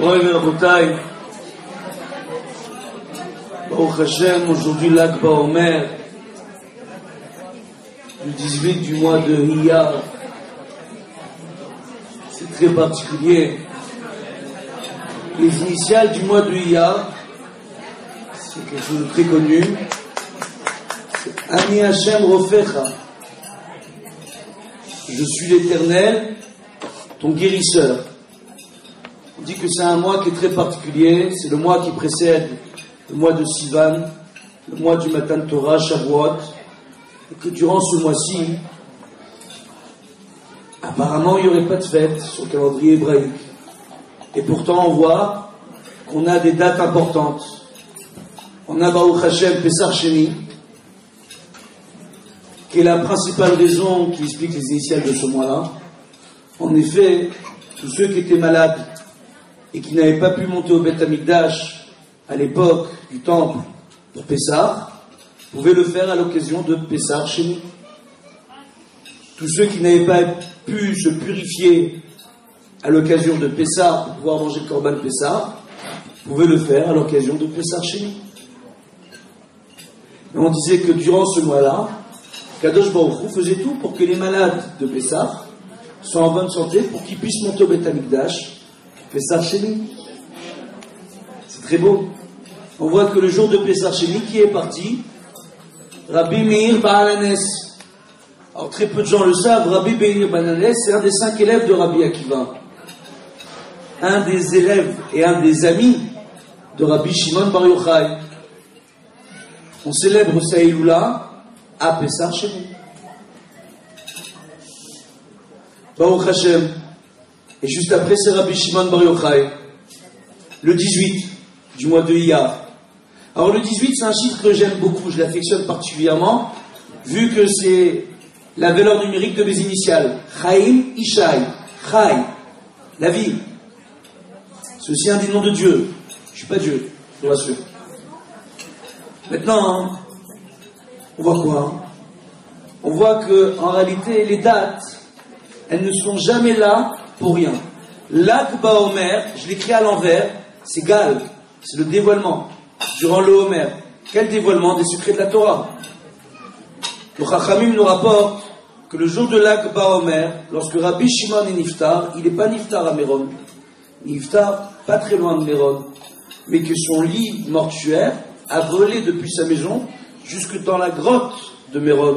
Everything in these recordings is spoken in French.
Roy Verbotaï, Baruch Hashem, aujourd'hui Lag Baomer, le 18 du mois de Iyar. C'est très particulier. Les initiales du mois de Iyar, c'est quelque chose de très connu. C'est Ani Hashem Rofecha. Je suis l'Éternel, ton guérisseur. On dit que c'est un mois qui est très particulier, c'est le mois qui précède le mois de Sivan, le mois du Matan Torah, Shavuot, et que durant ce mois-ci, apparemment il n'y aurait pas de fête sur le calendrier hébraïque. Et pourtant on voit qu'on a des dates importantes. On a Baruch Hashem Pesach Sheni, qui est la principale raison qui explique les initiales de ce mois-là. En effet, tous ceux qui étaient malades et qui n'avaient pas pu monter au Beth Amikdash à l'époque du temple pour Pessah, pouvaient le faire à l'occasion de Pessah Sheni. Tous ceux qui n'avaient pas pu se purifier à l'occasion de Pessah pour pouvoir manger le Korban Pessah, pouvaient le faire à l'occasion de Pessah Sheni. Et on disait que durant ce mois-là, Kadosh Baruch Hu faisait tout pour que les malades de Pessah soient en bonne santé pour qu'ils puissent monter au Beth Amikdash Pessah Sheni. C'est très beau. On voit que le jour de Pessah Sheni, qui est parti? Rabbi Meir Baalanes. Alors très peu de gens le savent, Rabbi Meir Baalanes, c'est un des 5 élèves de Rabbi Akiva. Un des élèves et un des amis de Rabbi Shimon Bar Yochai. On célèbre sa Iloula à Pessah Sheni. Baruch Hashem. Et juste après, c'est Rabbi Shimon Bar Yochai, le 18 du mois de Iyar. Alors le 18, c'est un chiffre que j'aime beaucoup, je l'affectionne particulièrement, vu que c'est la valeur numérique de mes initiales. Chaim Ishai, Chai, la vie. C'est aussi un des noms de Dieu. Je ne suis pas Dieu, je vous rassure. Maintenant, on voit quoi? On voit que, en réalité, les dates, elles ne sont jamais là pour rien. Lag Baomer, je l'écris à l'envers, c'est Gal, c'est le dévoilement. Durant le Homer, quel dévoilement des secrets de la Torah? Le Chachamim nous rapporte que le jour de Lag Baomer, lorsque Rabbi Shimon est Niftar, il n'est pas Niftar à Méron, Niftar pas très loin de Méron, mais que son lit mortuaire a volé depuis sa maison jusque dans la grotte de Méron,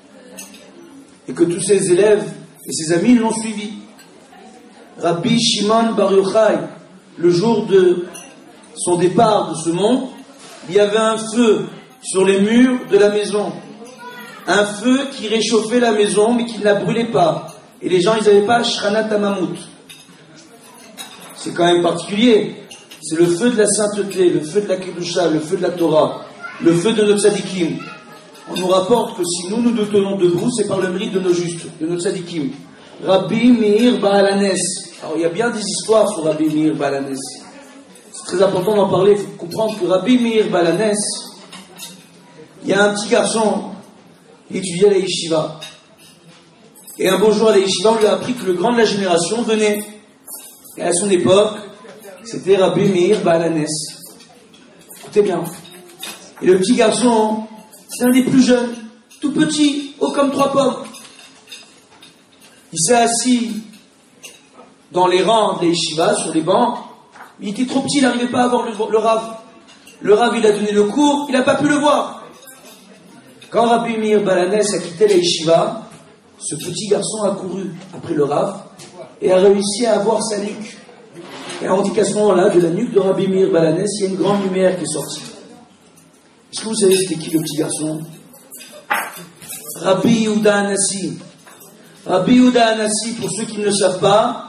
et que tous ses élèves et ses amis l'ont suivi. Rabbi Shimon Bar Yochai, le jour de son départ de ce monde, il y avait un feu sur les murs de la maison. Un feu qui réchauffait la maison, mais qui ne la brûlait pas. Et les gens, ils n'avaient pas Shranat Amamout. C'est quand même particulier. C'est le feu de la sainteté, le feu de la Kedusha, le feu de la Torah, le feu de nos tzadikim. On nous rapporte que si nous nous tenons debout, c'est par le mérite de nos justes, de nos tzadikim. Rabbi Meir Baalanes. Alors il y a bien des histoires sur Rabbi Meir Baalanes. C'est très important d'en parler. Il faut comprendre que Rabbi Meir Baalanes, il y a un petit garçon, il étudiait à la yeshiva. Et un beau jour à la yeshiva, on lui a appris que le grand de la génération venait. Et à son époque, c'était Rabbi Meir Baalanes. Écoutez bien. Et le petit garçon, c'est un des plus jeunes, tout petit, haut comme 3 pommes. Il s'est assis dans les rangs des yeshivas, sur les bancs. Il était trop petit, il n'arrivait pas à voir le Rav. Le Rav, il a donné le cours, il n'a pas pu le voir. Quand Rabbi Meir Baalanes a quitté la yeshiva, ce petit garçon a couru après le Rav et a réussi à avoir sa nuque. Et on dit qu'à ce moment-là, de la nuque de Rabbi Meir Baalanes, il y a une grande lumière qui est sortie. Est-ce que vous savez c'était qui le petit garçon? Rabbi Yehuda Hanassi. Rabbi Yehuda Hanassi, pour ceux qui ne le savent pas,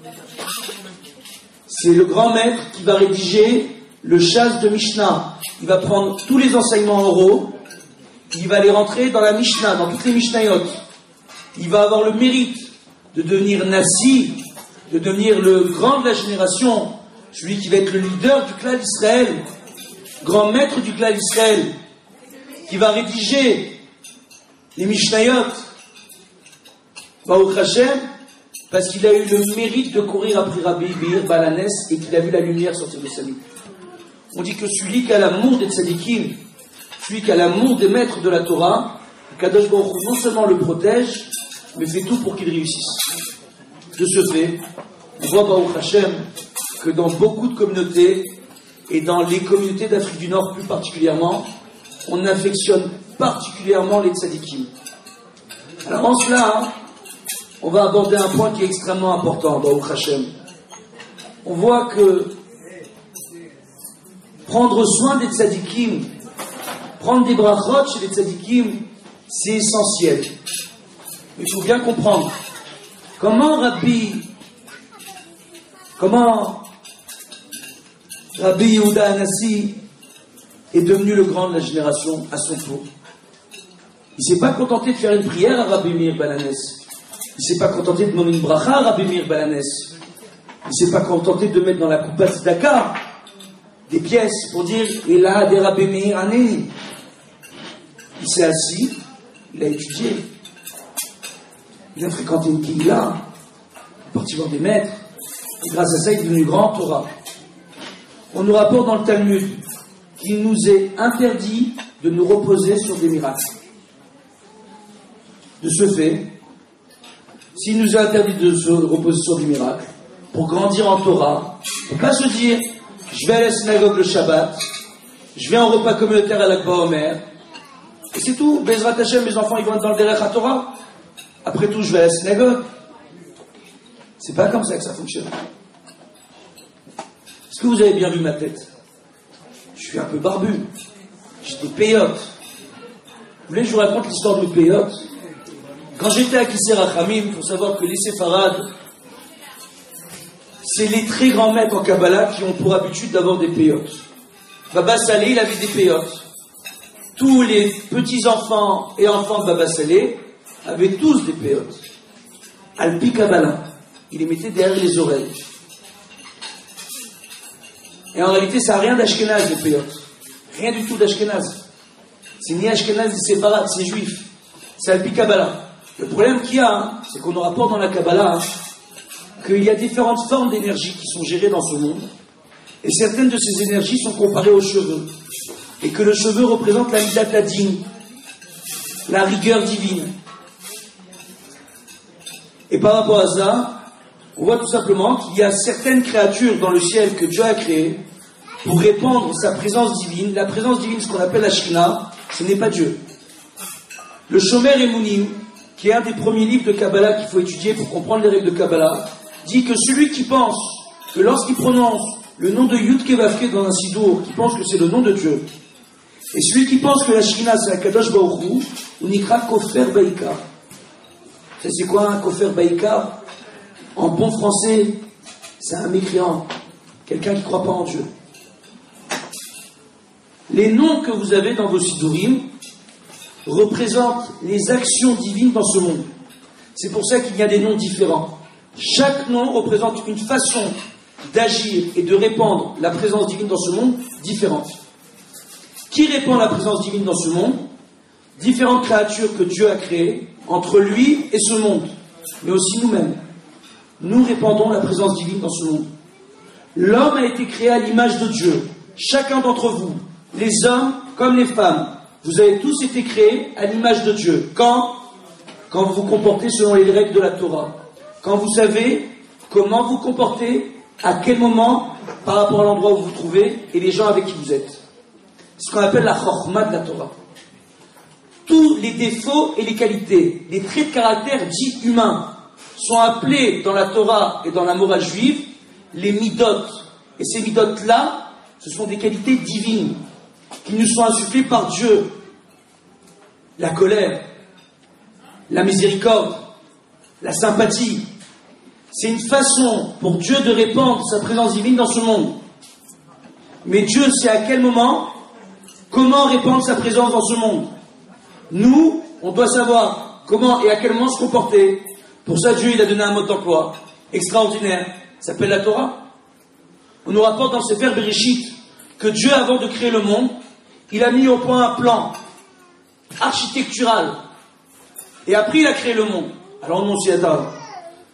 c'est le grand maître qui va rédiger le Shas de Mishnah. Il va prendre tous les enseignements oraux, il va les rentrer dans la Mishnah, dans toutes les Mishnayot. Il va avoir le mérite de devenir Nassi, de devenir le grand de la génération, celui qui va être le leader du clan d'Israël, grand maître du clan d'Israël, qui va rédiger les Mishnayot. Baruch Hashem, parce qu'il a eu le mérite de courir après Rabbi Meir Baal HaNes et qu'il a vu la lumière sortir de sa vie. On dit que celui qui a l'amour des tzadikim, celui qui a l'amour des maîtres de la Torah, Kadosh Baruch Hu non seulement le protège, mais fait tout pour qu'il réussisse. De ce fait, on voit Baruch Hashem que dans beaucoup de communautés, et dans les communautés d'Afrique du Nord plus particulièrement, on affectionne particulièrement les tzadikim. Alors en cela, on va aborder un point qui est extrêmement important, Baruch Hashem. On voit que prendre soin des tzadikim, prendre des brachot chez les tzadikim, c'est essentiel. Il faut bien comprendre comment Rabbi Yehuda Hanassi est devenu le grand de la génération à son tour. Il ne s'est pas contenté de faire une prière à Rabbi Meir Baal HaNes. Il ne s'est pas contenté de demander une bracha à Rabbi Meir Baal HaNes. Il ne s'est pas contenté de mettre dans la coupa tzedaka des pièces pour dire « Il a des Rabbi Meir Haneni ». Il s'est assis, il a étudié. Il a fréquenté une kihila, il est parti voir des maîtres. Et grâce à ça, il est devenu grand Torah. On nous rapporte dans le Talmud qu'il nous est interdit de nous reposer sur des miracles. De ce fait, s'il nous est interdit de se reposer sur des miracles, pour grandir en Torah, on ne peut pas se dire je vais à la synagogue le Shabbat, je vais en repas communautaire à l'Ag BaOmer, et c'est tout. Bezrat Hashem, mes enfants, ils vont être dans le Derech HaTorah. Après tout, je vais à la synagogue. C'est pas comme ça que ça fonctionne. Est-ce que vous avez bien vu ma tête? Je suis un peu barbu. J'ai des péyotes. Vous voulez que je vous raconte l'histoire de mes péyotes? Quand j'étais à Kisser Rachamim, il faut savoir que les séfarades, c'est les très grands maîtres en Kabbalah qui ont pour habitude d'avoir des péyotes. Baba Salé, il avait des péyotes. Tous les petits-enfants et enfants de Baba Salé avaient tous des péyotes. Alpi Kabbalah. Il les mettait derrière les oreilles. Et en réalité, ça n'a rien d'Ashkenaz, les péyotes. Rien du tout d'Ashkenaz. C'est ni Ashkenaz, ni séfarade, c'est juif. C'est Alpi Kabbalah. Le problème qu'il y a, c'est qu'on nous rapporte dans la Kabbalah qu'il y a différentes formes d'énergie qui sont gérées dans ce monde. Et certaines de ces énergies sont comparées aux cheveux. Et que le cheveu représente la midat hadin, la rigueur divine. Et par rapport à ça, on voit tout simplement qu'il y a certaines créatures dans le ciel que Dieu a créées pour répandre sa présence divine. La présence divine, ce qu'on appelle la Shekhinah, ce n'est pas Dieu. Le Shomer Emunim, qui est un des premiers livres de Kabbalah qu'il faut étudier pour comprendre les règles de Kabbalah, dit que celui qui pense que lorsqu'il prononce le nom de Yud Kevavke dans un sidour, qui pense que c'est le nom de Dieu, et celui qui pense que la Shekhinah c'est un Kadosh Baruch Hu, on nikra Kofer Baïkar. C'est quoi un Kofer Baïkar? En bon français, c'est un mécréant, quelqu'un qui ne croit pas en Dieu. Les noms que vous avez dans vos sidourim représentent les actions divines dans ce monde. C'est pour ça qu'il y a des noms différents. Chaque nom représente une façon d'agir et de répandre la présence divine dans ce monde différente. Qui répand la présence divine dans ce monde? Différentes créatures que Dieu a créées entre lui et ce monde, mais aussi nous-mêmes. Nous répandons la présence divine dans ce monde. L'homme a été créé à l'image de Dieu. Chacun d'entre vous, les hommes comme les femmes, vous avez tous été créés à l'image de Dieu. Quand vous vous comportez selon les règles de la Torah. Quand vous savez comment vous comportez, à quel moment, par rapport à l'endroit où vous vous trouvez et les gens avec qui vous êtes. C'est ce qu'on appelle la chokhmah de la Torah. Tous les défauts et les qualités, les traits de caractère dits humains, sont appelés dans la Torah et dans la morale juive les midot. Et ces midot-là, ce sont des qualités divines qui nous sont insufflées par Dieu. La colère, la miséricorde, la sympathie. C'est une façon pour Dieu de répandre sa présence divine dans ce monde. Mais Dieu sait à quel moment, comment répandre sa présence dans ce monde. Nous, on doit savoir comment et à quel moment se comporter. Pour ça, Dieu, il a donné un mode d'emploi extraordinaire. Ça s'appelle la Torah. On nous rapporte dans le Sefer Bereshit que Dieu, avant de créer le monde, il a mis au point un plan architectural. Et après, il a créé le monde. Alors, nous, on s'y attend.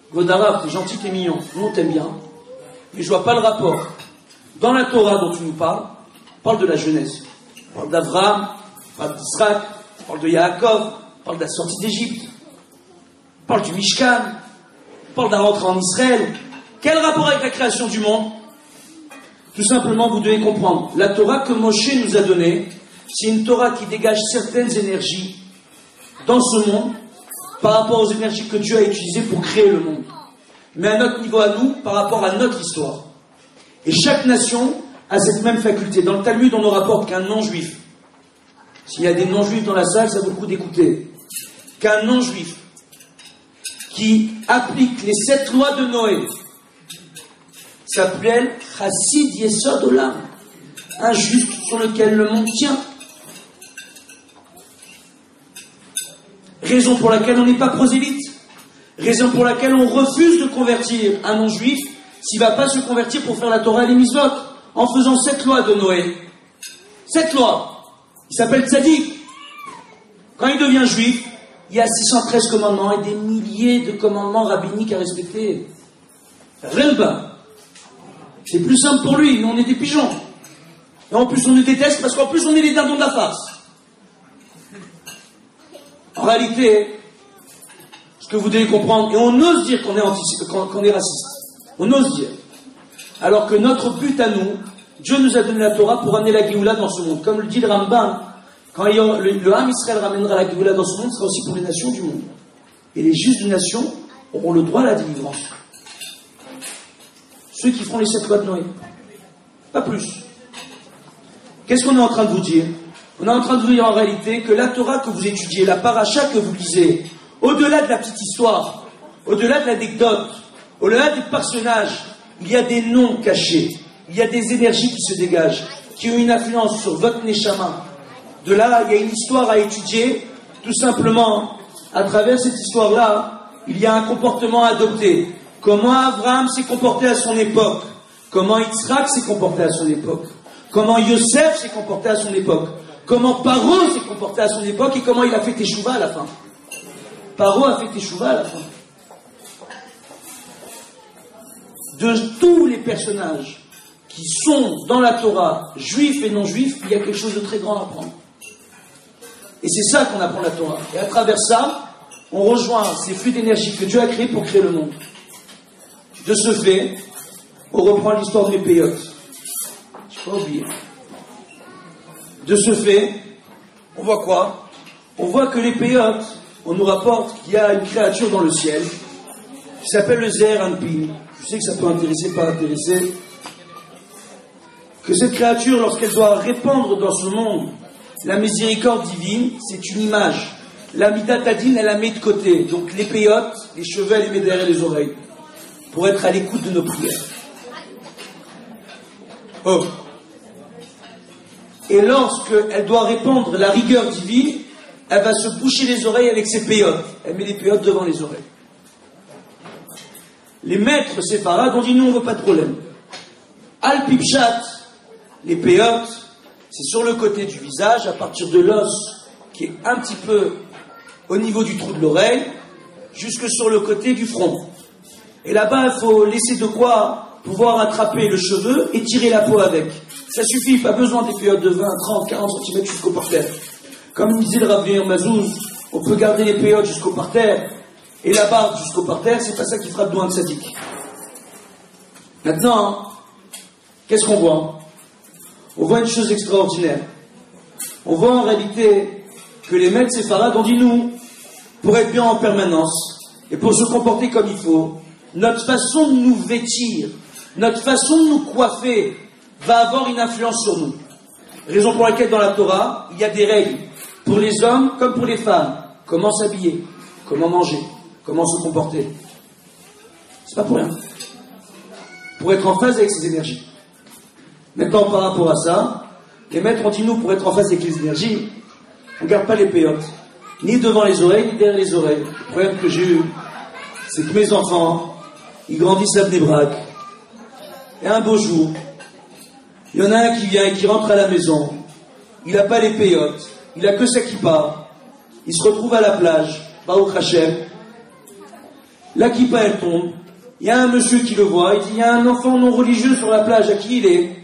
Godara, t'es gentil, t'es mignon, nous on t'aime bien, mais je vois pas le rapport. Dans la Torah dont tu nous parles, on parle de la Genèse. On parle d'Abraham, on parle d'Israël, on parle de Yaakov, on parle de la sortie d'Égypte, on parle du Mishkan, on parle de la rentrée en Israël. Quel rapport avec la création du monde? Tout simplement, vous devez comprendre, la Torah que Moshe nous a donnée, c'est une Torah qui dégage certaines énergies dans ce monde par rapport aux énergies que Dieu a utilisées pour créer le monde. Mais à notre niveau à nous, par rapport à notre histoire. Et chaque nation a cette même faculté. Dans le Talmud, on ne rapporte qu'un non-juif. S'il y a des non-juifs dans la salle, ça vaut le coup d'écouter. Qu'un non-juif qui applique les 7 lois de Noé s'appelle Chassid Yesod Olam, un juif sur lequel le monde tient. Raison pour laquelle on n'est pas prosélyte. Raison pour laquelle on refuse de convertir un non-juif s'il ne va pas se convertir pour faire la Torah et les mitzvot, en faisant 7 lois de Noé. 7 lois. Il s'appelle Tzadik. Quand il devient juif, il y a 613 commandements et des milliers de commandements rabbiniques à respecter. Relba. C'est plus simple pour lui, nous on est des pigeons. Et en plus on nous déteste parce qu'en plus on est les dindons de la farce. En réalité, ce que vous devez comprendre, et on ose dire qu'on est raciste. On ose dire. Alors que notre but à nous, Dieu nous a donné la Torah pour amener la Géoula dans ce monde. Comme le dit le Rambam, quand le Ham Israël ramènera la Géoula dans ce monde, ce sera aussi pour les nations du monde. Et les justes des nations auront le droit à la délivrance. Ceux qui feront les 7 lois de Noé. Pas plus. Qu'est-ce qu'on est en train de vous dire? On est en train de vous dire en réalité que la Torah que vous étudiez, la paracha que vous lisez, au-delà de la petite histoire, au-delà de l'anecdote, au-delà des personnages, il y a des noms cachés, il y a des énergies qui se dégagent, qui ont une influence sur votre neshama. De là, il y a une histoire à étudier, tout simplement, à travers cette histoire-là, il y a un comportement à adopter. Comment Abraham s'est comporté à son époque, comment Yitzhak s'est comporté à son époque, comment Yosef s'est comporté à son époque, comment Paro s'est comporté à son époque et comment il a fait Teshuvah à la fin. Paro a fait Teshuvah à la fin. De tous les personnages qui sont dans la Torah, juifs et non-juifs, il y a quelque chose de très grand à apprendre. Et c'est ça qu'on apprend la Torah. Et à travers ça, on rejoint ces flux d'énergie que Dieu a créés pour créer le monde. De ce fait, on reprend l'histoire des péotes. Je ne peux pas oublier. De ce fait, on voit quoi? On voit que les péotes, on nous rapporte qu'il y a une créature dans le ciel qui s'appelle le Zeher Anpin. Je sais que ça peut intéresser, pas intéresser. Que cette créature, lorsqu'elle doit répandre dans ce monde la miséricorde divine, c'est une image. La Midatadine, elle la met de côté. Donc les péotes, les cheveux, elle les met derrière les oreilles. Pour être à l'écoute de nos prières. Oh. Et lorsqu'elle doit répandre la rigueur divine, elle va se boucher les oreilles avec ses péotes. Elle met les péotes devant les oreilles. Les maîtres séfarades ont dit nous on veut pas de problème. Al-Pipchat, les péotes, c'est sur le côté du visage, à partir de l'os qui est un petit peu au niveau du trou de l'oreille, jusque sur le côté du front. Et là-bas, il faut laisser de quoi pouvoir attraper le cheveu et tirer la peau avec. Ça suffit, pas besoin des péotes de 20, 30, 40 cm jusqu'au parterre. Comme disait le Rav Meir Mazouz, on peut garder les péotes jusqu'au parterre et la barbe jusqu'au parterre, c'est pas ça qui fera de nous un tzaddik. Maintenant, qu'est-ce qu'on voit? On voit une chose extraordinaire. On voit en réalité que les maîtres séfarades ont dit nous, pour être bien en permanence et pour se comporter comme il faut, notre façon de nous vêtir, notre façon de nous coiffer va avoir une influence sur nous. Raison pour laquelle dans la Torah, il y a des règles pour les hommes comme pour les femmes. Comment s'habiller, comment manger, comment se comporter. C'est pas pour rien. Pour être en phase avec ces énergies. Maintenant, par rapport à ça, les maîtres ont dit nous, pour être en phase avec les énergies, on ne garde pas les péotes. Ni devant les oreilles, ni derrière les oreilles. Le problème que j'ai eu, c'est que mes enfants, ils grandissent à Bnei Brak. Et un beau jour, il y en a un qui vient et qui rentre à la maison. Il n'a pas les péotes. Il n'a que sa kippa. Il se retrouve à la plage, Baruch Hashem. La kippa, elle tombe. Il y a un monsieur qui le voit. Il dit, il y a un enfant non religieux sur la plage. À qui il est?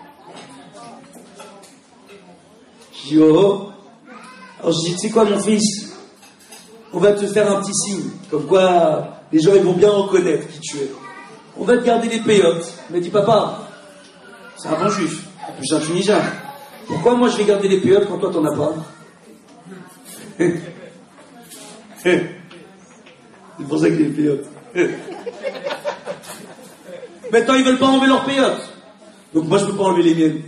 Je dis, oh. Alors je dis, tu sais quoi, mon fils? On va te faire un petit signe. Comme quoi, les gens, ils vont bien reconnaître qui tu es. On va te garder les payotes. Il m'a dit, papa, c'est un bon juif. En plus, un Tunisien. Pourquoi moi, je vais garder les payotes quand toi, t'en as pas? C'est pour ça que les payotes. Maintenant, ils veulent pas enlever leurs payotes. Donc moi, je peux pas enlever les miennes.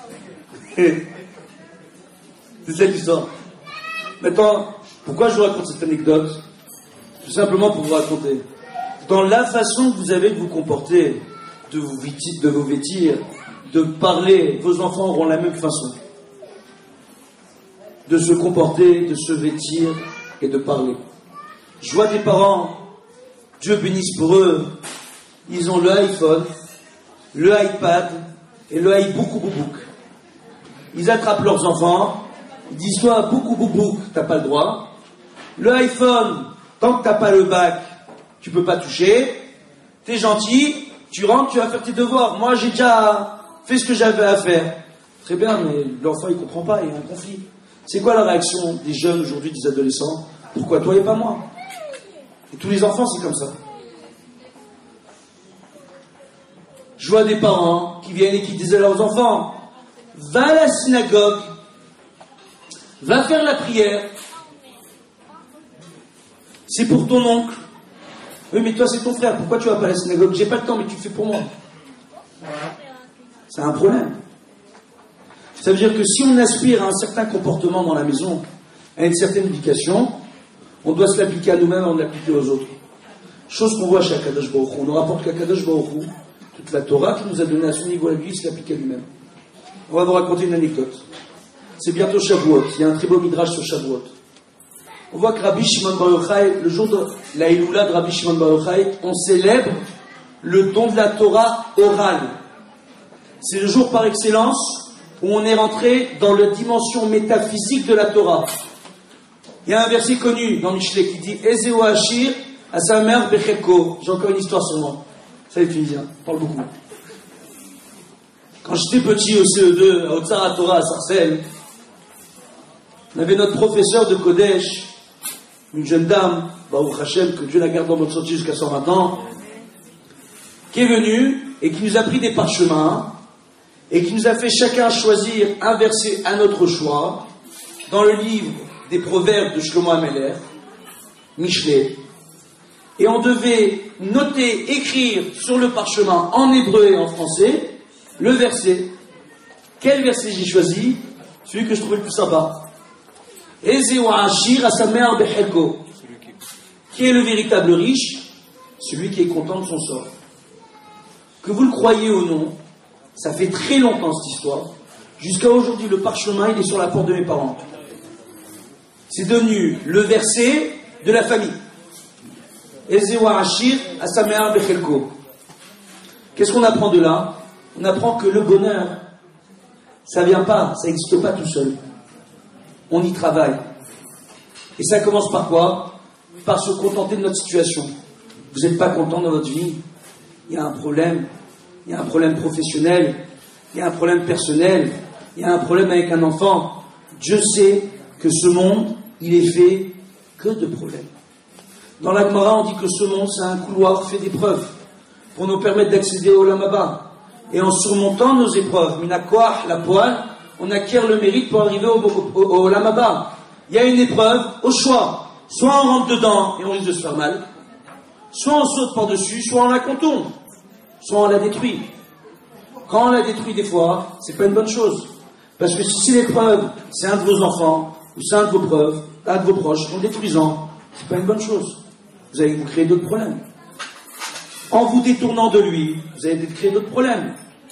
C'est ça l'histoire. Maintenant, pourquoi je vous raconte cette anecdote? Tout simplement pour vous raconter. Dans la façon que vous avez de vous comporter, de vous vêtir, de parler, vos enfants auront la même façon. De se comporter, de se vêtir et de parler. Je vois des parents, Dieu bénisse pour eux, ils ont le iPhone, le iPad et le iBook. Ils attrapent leurs enfants, ils disent toi, book, t'as pas le droit. Le iPhone, tant que t'as pas le bac, tu peux pas toucher. T'es gentil, tu rentres, tu vas faire tes devoirs. Moi, j'ai déjà fait ce que j'avais à faire. Très bien, mais l'enfant, il comprend pas, il y a un conflit. C'est quoi la réaction des jeunes aujourd'hui, des adolescents? Pourquoi toi et pas moi? Et tous les enfants, c'est comme ça. Je vois des parents qui viennent et qui disent à leurs enfants, va à la synagogue, va faire la prière. C'est pour ton oncle. Oui, mais toi, c'est ton frère. Pourquoi tu vas pas à la synagogue? J'ai pas le temps, mais tu le fais pour moi. C'est un problème. Ça veut dire que si on aspire à un certain comportement dans la maison, à une certaine éducation, on doit se l'appliquer à nous-mêmes avant de l'appliquer aux autres. Chose qu'on voit chez Akadosh Baruch Hu. On nous rapporte qu'Akadosh Baruch Hu, toute la Torah qu'il nous a donnée à son niveau à lui, il se l'applique à lui-même. On va vous raconter une anecdote. C'est bientôt Shavuot. Il y a un très beau midrash sur Shavuot. On voit que Rabbi Shimon Bar Yochai, le jour de la Iloula de Rabbi Shimon Bar Yochai, on célèbre le don de la Torah orale. C'est le jour par excellence où on est rentré dans la dimension métaphysique de la Torah. Il y a un verset connu dans Michelet qui dit Ezeo Hachir à sa mère Bechelko. J'ai encore une histoire sur moi. Ça les Tunisiens, je parle beaucoup. Quand j'étais petit au CE2, à Otsara Torah à Sarcelles, on avait notre professeur de Kodesh, une jeune dame, Baruch Hashem, que Dieu la garde dans notre santé jusqu'à 120 ans, qui est venue et qui nous a pris des parchemins et qui nous a fait chacun choisir un verset à notre choix dans le livre des proverbes de Shlomo Ameler, Michelet. Et on devait noter, écrire sur le parchemin en hébreu et en français le verset. Quel verset j'ai choisi? Celui que je trouvais le plus sympa. Ezeu Hachir à sa mère Bechelko. Qui est le véritable riche? Celui qui est content de son sort. Que vous le croyez ou non, ça fait très longtemps cette histoire. Jusqu'à aujourd'hui, le parchemin, il est sur la porte de mes parents. C'est devenu le verset de la famille. Ezeu Hachir à sa mère Bechelko. Qu'est-ce qu'on apprend de là? On apprend que le bonheur, ça vient pas, ça n'existe pas tout seul. On y travaille. Et ça commence par quoi? Par se contenter de notre situation. Vous n'êtes pas content dans votre vie? Il y a un problème. Il y a un problème professionnel. Il y a un problème personnel. Il y a un problème avec un enfant. Dieu sait que ce monde, il est fait que de problèmes. Dans la Gemara, on dit que ce monde, c'est un couloir fait d'épreuves pour nous permettre d'accéder au Olam Haba. Et en surmontant nos épreuves, minakoach, la poêle, on acquiert le mérite pour arriver au Olam Haba. Il y a une épreuve au choix. Soit on rentre dedans et on risque de se faire mal, soit on saute par-dessus, soit on la contourne, soit on la détruit. Quand on la détruit des fois, c'est pas une bonne chose. Parce que si l'épreuve, c'est un de vos enfants, ou c'est un de vos proches, en détruisant, c'est pas une bonne chose. Vous allez vous créer d'autres problèmes. En vous détournant de lui, vous allez créer d'autres problèmes.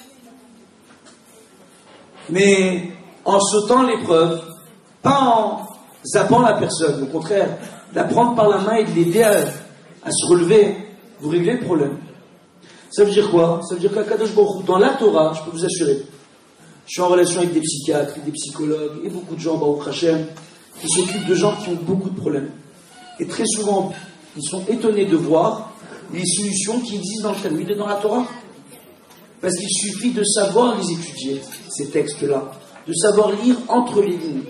Mais en sautant l'épreuve, pas en zappant la personne, au contraire, la prendre par la main et de l'aider à se relever, vous réglez le problème. Ça veut dire quoi? Ça veut dire qu'Akadosh Baruch Hu, dans la Torah, je peux vous assurer, je suis en relation avec des psychiatres, des psychologues et beaucoup de gens, Baruch Hashem, qui s'occupent de gens qui ont beaucoup de problèmes. Et très souvent, ils sont étonnés de voir les solutions qui existent dans le Talmud et dans la Torah. Parce qu'il suffit de savoir les étudier, ces textes-là, de savoir lire entre les lignes.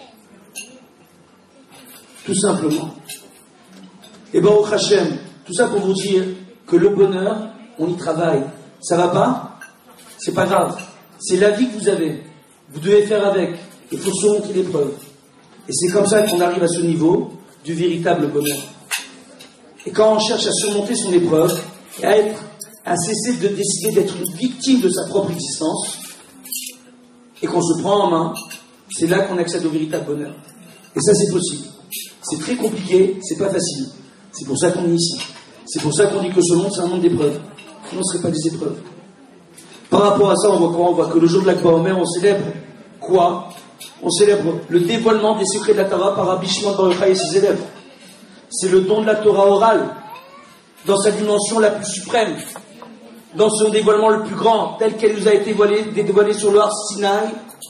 Tout simplement. Et Baruch Hashem, tout ça pour vous dire que le bonheur, on y travaille. Ça va pas? C'est pas grave. C'est la vie que vous avez. Vous devez faire avec. Il faut surmonter l'épreuve. Et c'est comme ça qu'on arrive à ce niveau du véritable bonheur. Et quand on cherche à surmonter son épreuve, et à cesser de décider d'être une victime de sa propre existence, et qu'on se prend en main, c'est là qu'on accède au véritable bonheur. Et ça, c'est possible. C'est très compliqué, c'est pas facile. C'est pour ça qu'on est ici. C'est pour ça qu'on dit que ce monde, c'est un monde d'épreuves. Sinon, ce ne serait pas des épreuves. Par rapport à ça, on voit quoi? On voit que le jour de l'Akba Omer, on célèbre quoi? On célèbre le dévoilement des secrets de la Torah par Rabbi Shimon Bar Yochai et ses élèves. C'est le don de la Torah orale, dans sa dimension la plus suprême, dans son dévoilement le plus grand, tel qu'elle nous a été dévoilée sur le Har Sinaï,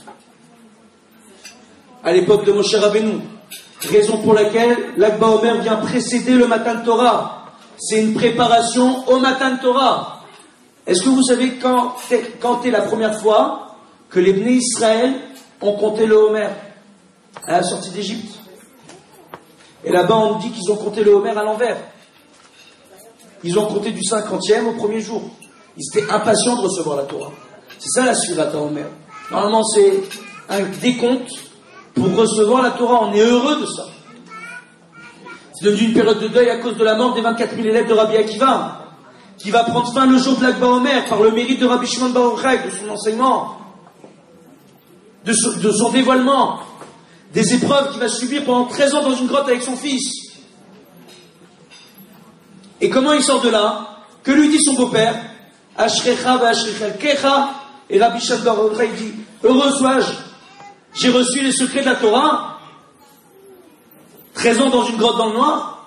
à l'époque de Moshe Rabbeinu. Raison pour laquelle l'Akba Omer vient précéder le Matan Torah. C'est une préparation au Matan Torah. Est-ce que vous savez quand est la première fois que les Bnei Israël ont compté le Homer à la sortie d'Égypte? Et là-bas, on nous dit qu'ils ont compté le Homer à l'envers. Ils ont compté du 50e au premier jour. Ils étaient impatients de recevoir la Torah. C'est ça la Sfirat HaOmer. Normalement, c'est un décompte pour recevoir la Torah. On est heureux de ça. C'est devenu une période de deuil à cause de la mort des 24 000 élèves de Rabbi Akiva, qui va prendre fin le jour de l'Akba Omer par le mérite de Rabbi Shimon Bar Yochai, de son enseignement, de son dévoilement, des épreuves qu'il va subir pendant 13 ans dans une grotte avec son fils. Et comment il sort de là? Que lui dit son beau-père? Ashrecha va Ashrechel Kecha. Et Rabbi Shimon Bar Yochai dit: heureux sois-je, j'ai reçu les secrets de la Torah, 13 ans dans une grotte dans le noir.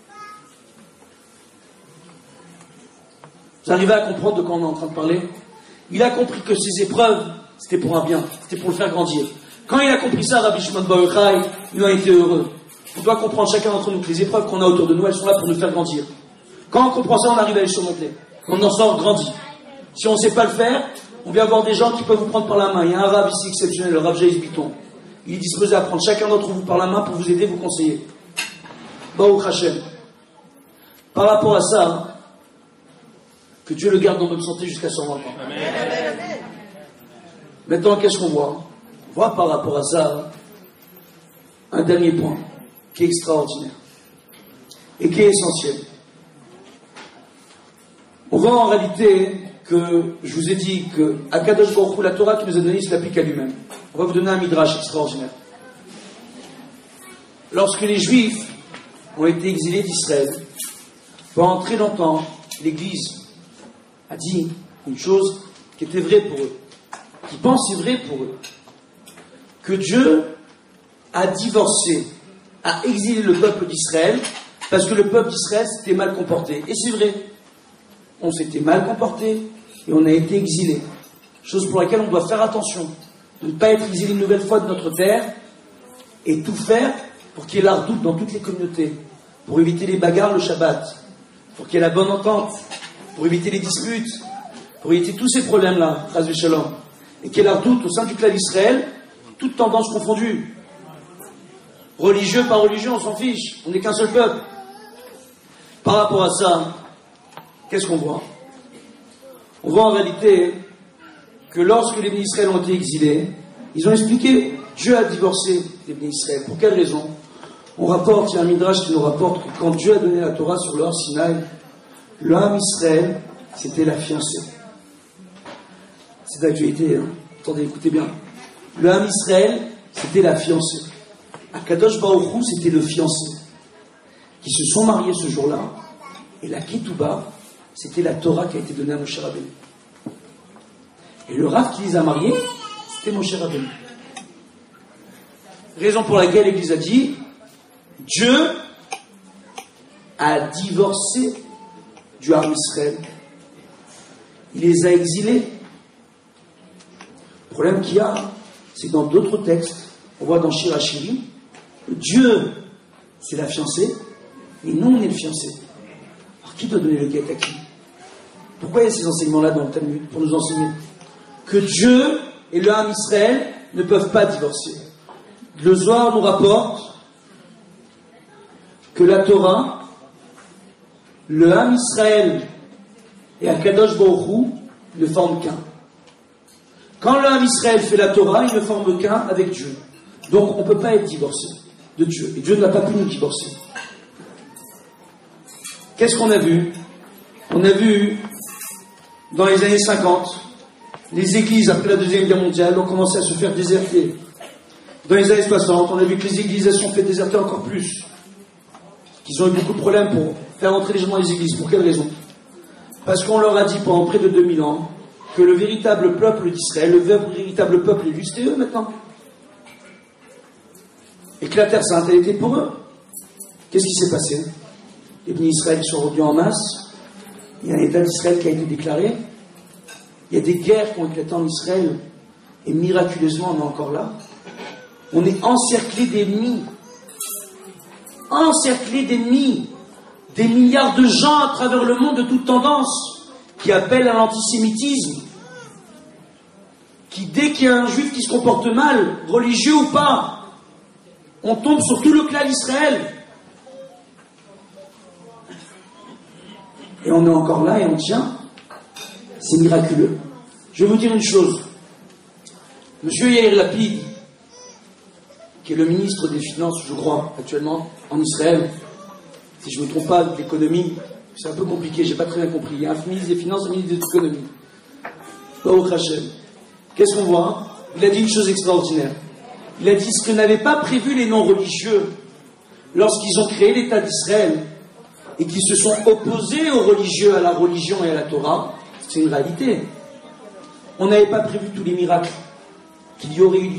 Vous arrivez à comprendre de quoi on est en train de parler? Il a compris que ces épreuves, c'était pour un bien, c'était pour le faire grandir. Quand il a compris ça, Rabbi Shimon Bar Yochai, il a été heureux. On doit comprendre chacun d'entre nous que les épreuves qu'on a autour de nous, elles sont là pour nous faire grandir. Quand on comprend ça, on arrive à les surmonter. On en sort grandi. Si on ne sait pas le faire, on vient voir des gens qui peuvent vous prendre par la main. Il y a un rab ici exceptionnel, le Rav Jaïs Biton. Il est disposé à prendre chacun d'entre vous par la main pour vous aider, vous conseiller. Baruch Hashem. Par rapport à ça, que Dieu le garde dans bonne santé jusqu'à 120 ans. Amen. Maintenant, qu'est-ce qu'on voit? On voit par rapport à ça un dernier point qui est extraordinaire et qui est essentiel. On voit en réalité que, je vous ai dit que Akadosh Baruch Hu, la Torah qui nous a donné, il se l'applique à lui-même. On va vous donner un midrash extraordinaire. Lorsque les Juifs ont été exilés d'Israël, pendant très longtemps, l'Église a dit une chose qui était vraie pour eux, qui pensait vrai pour eux, que Dieu a divorcé, a exilé le peuple d'Israël parce que le peuple d'Israël s'était mal comporté. Et c'est vrai, on s'était mal comporté et on a été exilé. Chose pour laquelle on doit faire attention, de ne pas être exilé une nouvelle fois de notre terre et tout faire pour qu'il y ait la redoute dans toutes les communautés, pour éviter les bagarres le Shabbat, pour qu'il y ait la bonne entente, pour éviter les disputes, pour éviter tous ces problèmes-là, Chas v'Shalom, et qu'il y ait la redoute au sein du clan d'Israël, toutes tendances confondues. Religieux, pas religieux, on s'en fiche, on n'est qu'un seul peuple. Par rapport à ça, qu'est-ce qu'on voit? On voit en réalité que lorsque les Bnei Israël ont été exilés, ils ont expliqué, Dieu a divorcé les Bnei Israël. Pour quelle raison? On rapporte, il y a un midrash qui nous rapporte que quand Dieu a donné la Torah sur le Har Sinaï, le Ham Israël, c'était la fiancée. C'est d'actualité, hein. Attendez, écoutez bien. Le Ham Israël, c'était la fiancée. Akadosh Baruch Hu, c'était le fiancé. Qui se sont mariés ce jour-là. Et la Ketouba, c'était la Torah qui a été donnée à Moshe Rabbeinu. Et le Rav qui les a mariés, c'était Moshe Rabbeinu. Raison pour laquelle l'Église a dit, Dieu a divorcé du Ham Israël. Il les a exilés. Le problème qu'il y a, c'est que dans d'autres textes, on voit dans Shir HaShirim, Dieu, c'est la fiancée, et nous, on est le fiancé. Alors Qui doit donner le guet à qui? Pourquoi il y a ces enseignements-là dans le Talmud? Pour nous enseigner que Dieu et le Ham Israël ne peuvent pas divorcer. Le Zohar nous rapporte que la Torah, le Ham Israël et Akadosh Baruch Hu ne forment qu'un. Quand le Ham Israël fait la Torah, il ne forme qu'un avec Dieu. Donc on ne peut pas être divorcé de Dieu. Et Dieu n'a pas pu nous divorcer. Qu'est-ce qu'on a vu? On a vu, dans les années 50, les églises, après la Deuxième Guerre mondiale, ont commencé à se faire déserter. Dans les années 60, on a vu que les églises se sont fait déserter encore plus. Qu'ils ont eu beaucoup de problèmes pour faire entrer les gens dans les églises. Pour quelle raison? Parce qu'on leur a dit pendant près de 2000 ans que le véritable peuple d'Israël, le véritable peuple élu, c'était eux maintenant. Et que la Terre Sainte, elle était pour eux. Qu'est-ce qui s'est passé? Les bénis Israël sont revenus en masse. Il y a un État d'Israël qui a été déclaré. Il y a des guerres qui ont éclaté en Israël. Et miraculeusement, on est encore là. On est encerclé d'ennemis. Encerclé d'ennemis. Des milliards de gens à travers le monde de toute tendance qui appellent à l'antisémitisme. Qui, dès qu'il y a un juif qui se comporte mal, religieux ou pas, on tombe sur tout le clan d'Israël. Et on est encore là et on tient. C'est miraculeux. Je vais vous dire une chose. Monsieur Yair Lapid, qui est le ministre des Finances, je crois, actuellement, en Israël, si je ne me trompe pas, de l'économie, c'est un peu compliqué, j'ai pas très bien compris. Il y a un ministre des Finances et un ministre de l'économie. Baruch Hashem. Qu'est-ce qu'on voit? Il a dit une chose extraordinaire. Il a dit ce que n'avaient pas prévu les non-religieux lorsqu'ils ont créé l'État d'Israël et qui se sont opposés aux religieux, à la religion et à la Torah. C'est une réalité. On n'avait pas prévu tous les miracles qu'il y aurait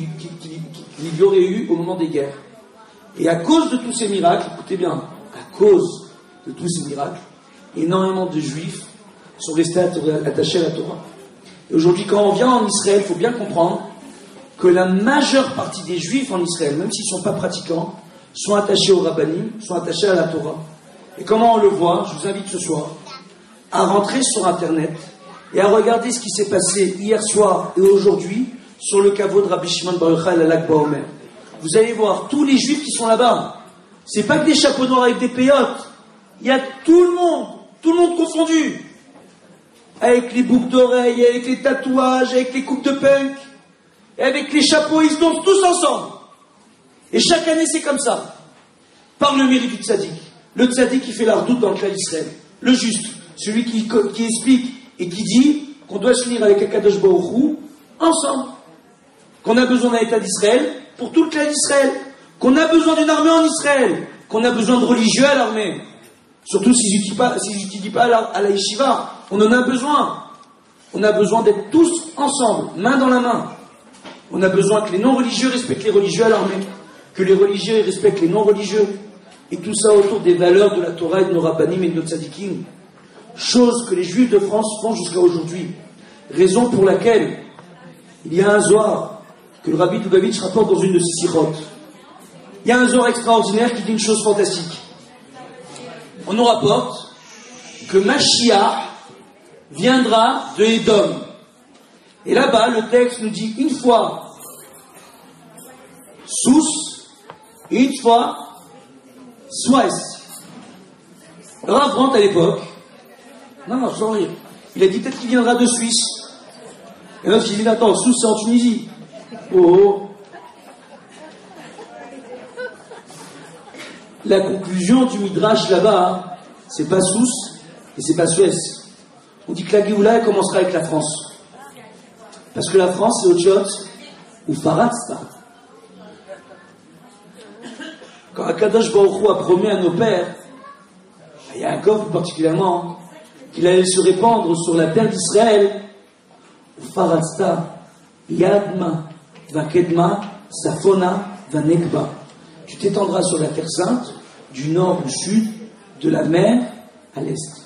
eu au moment des guerres. Et à cause de tous ces miracles, écoutez bien, à cause de tous ces miracles, énormément de juifs sont restés attachés à la Torah. Et aujourd'hui, quand on vient en Israël, il faut bien comprendre que la majeure partie des juifs en Israël, même s'ils ne sont pas pratiquants, sont attachés au rabbanim, sont attachés à la Torah. Et comment on le voit? Je vous invite ce soir à rentrer sur Internet et à regarder ce qui s'est passé hier soir et aujourd'hui sur le caveau de Rabbi Shimon Bar Yochai à Lag BaOmer. Vous allez voir tous les juifs qui sont là-bas. C'est pas que des chapeaux noirs avec des péotes. Il y a tout le monde confondu. Avec les boucles d'oreilles, avec les tatouages, avec les coupes de punk, et avec les chapeaux, ils se dansent tous ensemble. Et chaque année, c'est comme ça. Par le mérite du tzaddik. Le tzaddik qui fait la redoute dans le clan d'Israël. Le juste. Celui qui explique et qui dit qu'on doit s'unir avec Akadosh Baruch Hu ensemble. Qu'on a besoin d'un État d'Israël pour tout le clan d'Israël. Qu'on a besoin d'une armée en Israël. Qu'on a besoin de religieux à l'armée. Surtout s'ils n'étudient pas à la yeshiva. On en a besoin. On a besoin d'être tous ensemble, main dans la main. On a besoin que les non-religieux respectent les religieux à l'armée. Que les religieux respectent les non-religieux. Et tout ça autour des valeurs de la Torah et de nos rabbanim et de nos tzadikim. Chose que les juifs de France font jusqu'à aujourd'hui. Raison pour laquelle il y a un Zohar que le Rabbi Lubavitch rapporte dans une de ses sirotes. Il y a un Zohar extraordinaire qui dit une chose fantastique. On nous rapporte que Mashiach viendra de Édom. Et là-bas, le texte nous dit une fois Sous et une fois Suez. Le Rav Brandt à l'époque, non, sans rire, il a dit peut-être qu'il viendra de Suisse. Et l'autre qui dit attends, Sous c'est en Tunisie. Oh. La conclusion du Midrash là-bas, c'est pas Sous et c'est pas Suez. On dit que la Géoula elle commencera avec la France. Parce que la France c'est Otchot ou Faratsta. Quand Akadosh Baruch Hu a promis à nos pères, il y a un coffre particulièrement, qu'il allait se répandre sur la terre d'Israël, ou Faratsta, Yadma, Vakedma, Safona, Vanekba. Tu t'étendras sur la terre sainte, du nord au sud, de la mer à l'est.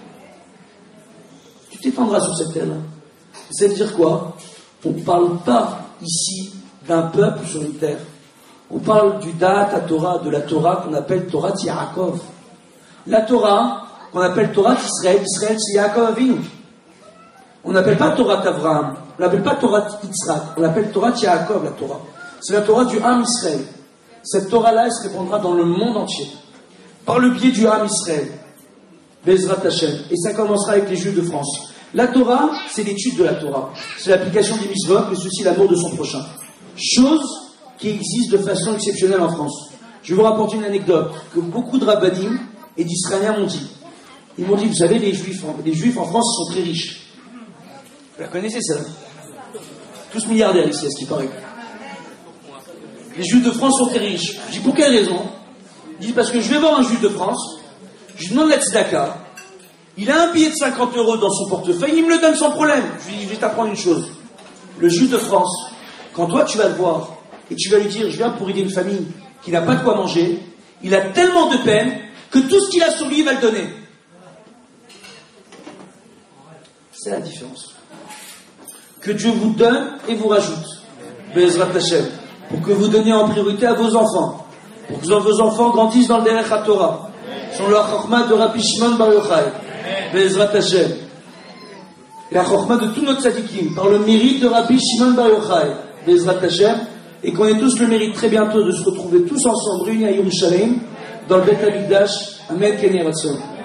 Tu t'étendras sur cette terre-là. Ça veut dire quoi? On ne parle pas ici d'un peuple sur une terre. On parle du Da'at Torah, de la Torah qu'on appelle Torah Yaakov. La Torah, qu'on appelle Torah d'Israël. Israël, c'est Yaakov Avinu. On n'appelle pas Torah d'Avraham, on n'appelle pas Torah d'Yitzhak, on l'appelle Torah de Yaakov, la Torah. C'est la Torah du Ham Israël. Cette Torah-là, elle se répandra dans le monde entier, par le biais du Ham Israël, Bezrat Hashem. Et ça commencera avec les Juifs de France. La Torah, c'est l'étude de la Torah. C'est l'application des mitzvot, mais c'est aussi l'amour de son prochain. Chose qui existe de façon exceptionnelle en France. Je vais vous rapporter une anecdote que beaucoup de rabbinim et d'Israéliens m'ont dit. Ils m'ont dit, vous savez, les Juifs en France sont très riches. Vous la connaissez, celle-là? Tous milliardaires ici, à ce qui paraît. Les Juifs de France sont très riches. Je dis, pour quelle raison? Ils disent, parce que je vais voir un Juif de France, je lui demande la tzedaka, il a un billet de 50 € dans son portefeuille, il me le donne sans problème. Je lui dis, je vais t'apprendre une chose. Le Juif de France, quand toi tu vas le voir, et tu vas lui dire, je viens pour aider une famille qui n'a pas de quoi manger, il a tellement de peine que tout ce qu'il a sur lui, il va le donner. C'est la différence. Que Dieu vous donne et vous rajoute. Be'ezrat Hashem. Pour que vous donniez en priorité à vos enfants. Pour que vos enfants grandissent dans le Derech HaTorah. Sur le Chachma de Rabbi Shimon Bar Yochai. Be'ezrat Hashem. La Chachma de tous nos tzadikim. Par le mérite de Rabbi Shimon Bar Yochai. Be'ezrat Hashem. Et qu'on ait tous le mérite très bientôt de se retrouver tous ensemble, réunis à Yerushalayim, dans le Beth Hamikdash. Amen, Ken Yeratzon.